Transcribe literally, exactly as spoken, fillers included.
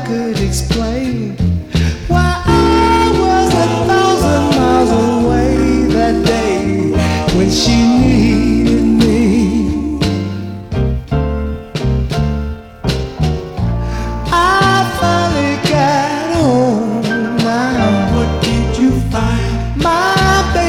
could explain why I was a thousand miles away that day when she